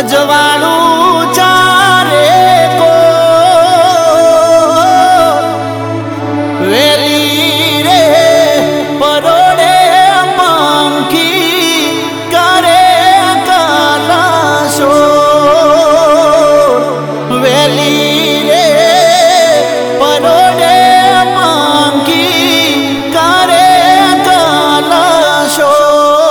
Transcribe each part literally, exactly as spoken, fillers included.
અજવાળું ચારે કો વેલી રે પરોડે પંખી કરે કલાશો વેલી રે પરોડે પંખી કરે કલાશો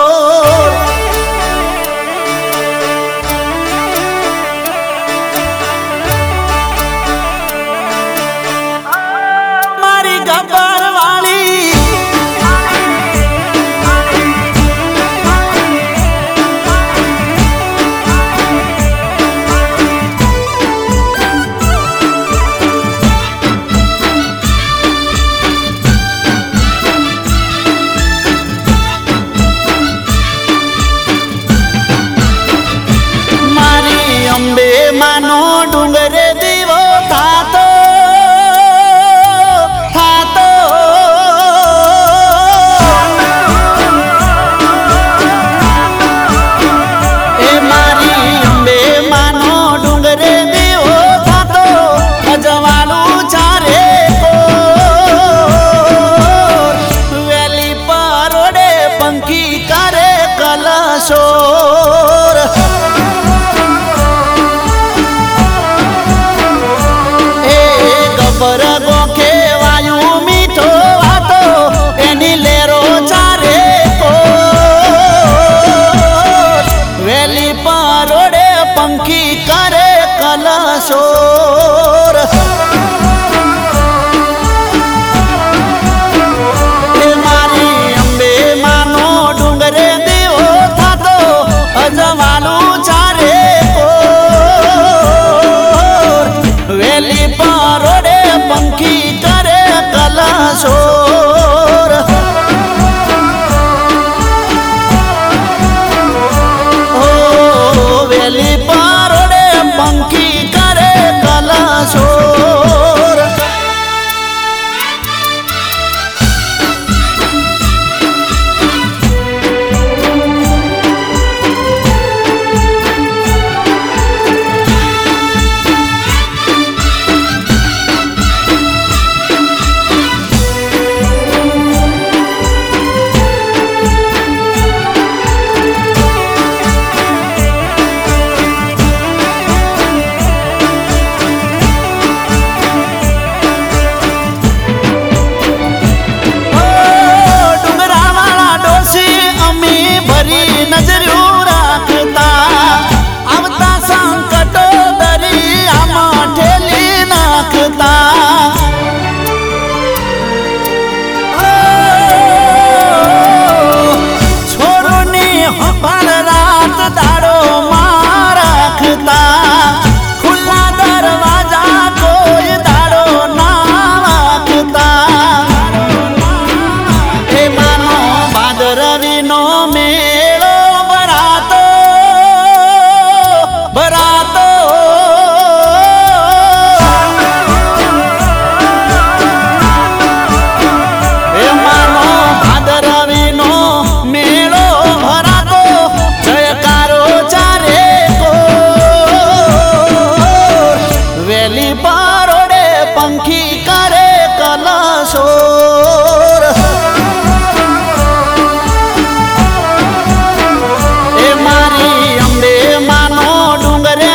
માનો ડુંગરે દીવો થાતો થાતો એ મારી અંબે માનો ડુંગરે દીવો થાતો અજવાળું ચારે કો વેલી પરોડે પંખી કરે કલશો પંખી કરે કલશોર મારી અંબે માનો ડુંગરે દેવો થાતો અજવાળું ચારે કોર વેલી પરોડે પંખી કરે કલશોર વેલી પરોડે પંખી કરે કલશોર નજરું રાખતા આવતા સંકટો દરિયામાં ઠેલી નાખતા છોરોની હંભાળ રાત દાડો માં રાખતા ખુલ્લા દરવાજા કોઈ દાડો ના રાખતા એ માનો ભાદરવીનો મેળો વેલી પરોડે પંખી કરે કલશોર એ મારી અંબે માનો ડુંગરે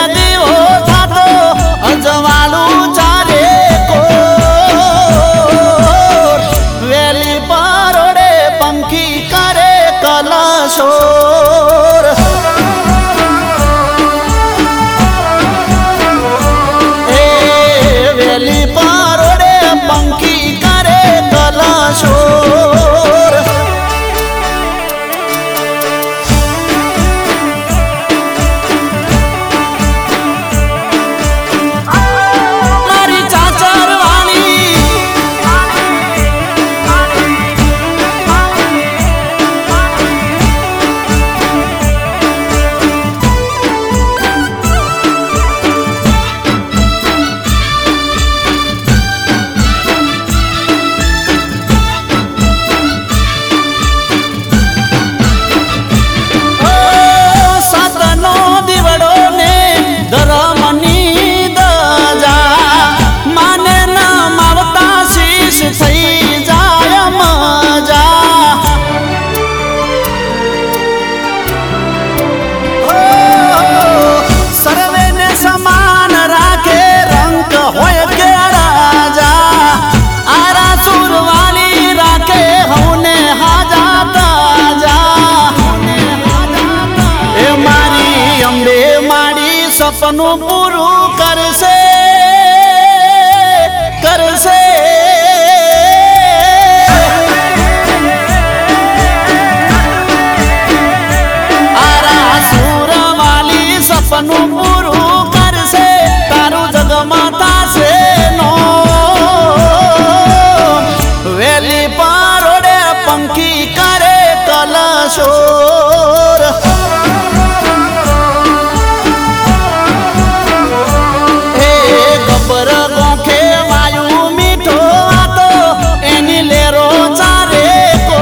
સપનું પૂરું કરશે કરશે આરા સુરવાલી સપનું પૂરું કરશે તારું જગમાં થાશે નો વેલી પારોડે પંખી કરે કલશોર હે ગબર ગોખે વાયુ મીઠો આતો એની લેરો ચારે કો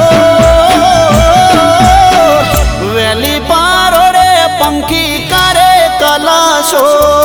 વેલી પારોડે પંખી કરે કલશોર